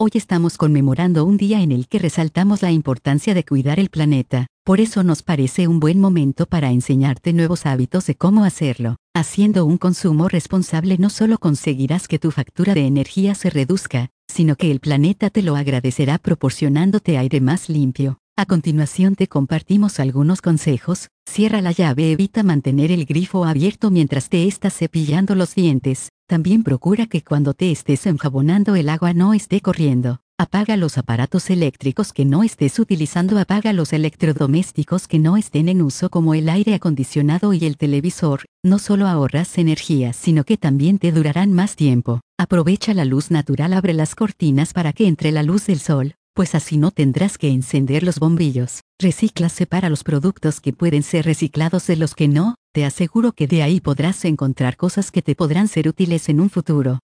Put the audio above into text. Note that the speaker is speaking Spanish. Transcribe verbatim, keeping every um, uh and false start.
Hoy estamos conmemorando un día en el que resaltamos la importancia de cuidar el planeta. Por eso nos parece un buen momento para enseñarte nuevos hábitos de cómo hacerlo. Haciendo un consumo responsable no solo conseguirás que tu factura de energía se reduzca, sino que el planeta te lo agradecerá proporcionándote aire más limpio. A continuación te compartimos algunos consejos. Cierra la llave, evita mantener el grifo abierto mientras te estás cepillando los dientes. También procura que cuando te estés enjabonando el agua no esté corriendo. Apaga los aparatos eléctricos que no estés utilizando. Apaga los electrodomésticos que no estén en uso como el aire acondicionado y el televisor. No solo ahorras energía, sino que también te durarán más tiempo. Aprovecha la luz natural. Abre las cortinas para que entre la luz del sol, pues así no tendrás que encender los bombillos. Recicla, separa los productos que pueden ser reciclados de los que no. Te aseguro que de ahí podrás encontrar cosas que te podrán ser útiles en un futuro.